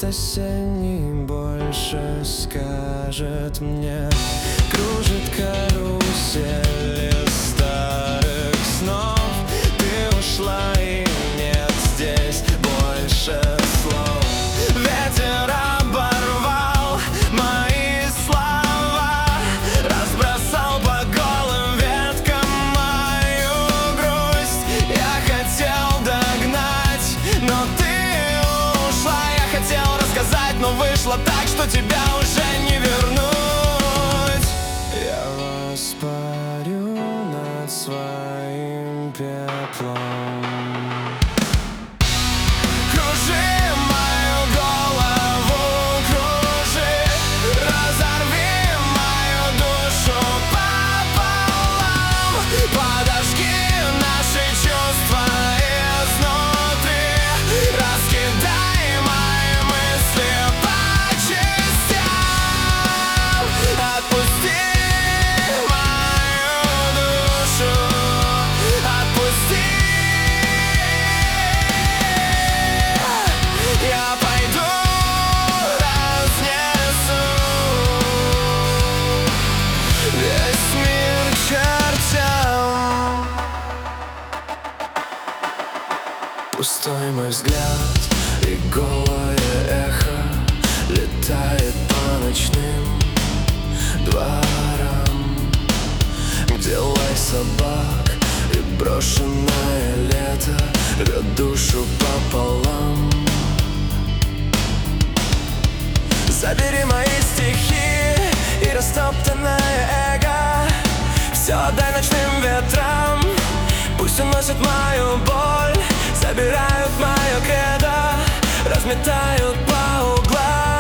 Лист осенний больше скажет мне. Кружит карусель из старых снов. Ты ушла и нет здесь больше слов. Ветер оборвал мои слова, разбросал по голым веткам мою грусть. Я хотел догнать, но ты ушла. Я хотел рассказать, но вышло так, что тебя уже не вернуть. Я воспарю над своим пеплом. Пустой мой взгляд и голое эхо летает по ночным дворам, где лай собак и брошенное лето рвет душу пополам. Забери мои стихи и растоптанное эго, все отдай ночным ветрам, пусть уносят мою боль. Забирают мое кредо, разметают по углам.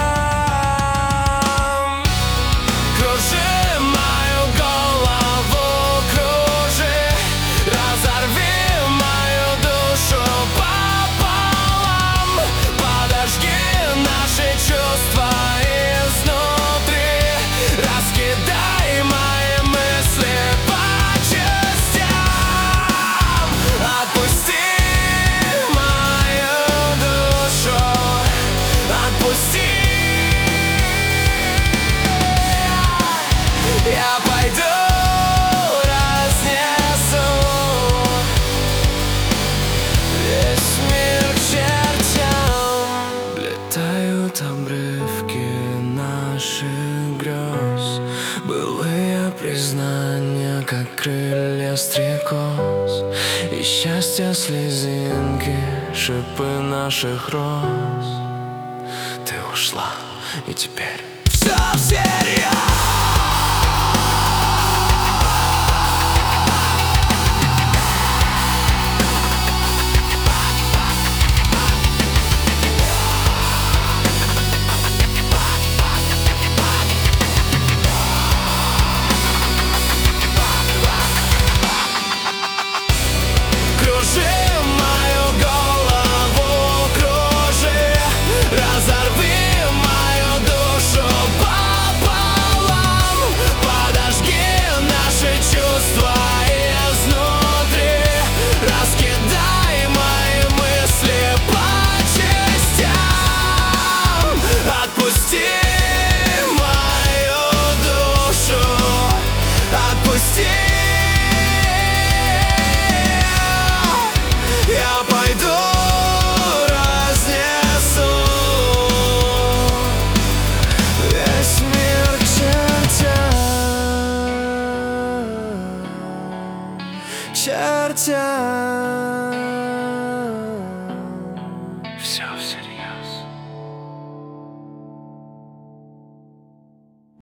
Кружи мою голову, кружи, разорви мою душу пополам. Подожги наши чувства изнутри, раскидай мои мысли по частям. Отпусти я пойду, разнесу весь мир к чертям. Летают обрывки наших грез, былые признания, как крылья стрекоз, и счастье слезинки, шипы наших роз. Ты ушла, и теперь все всерьез. Я пойду, разнесу весь мир к чертям.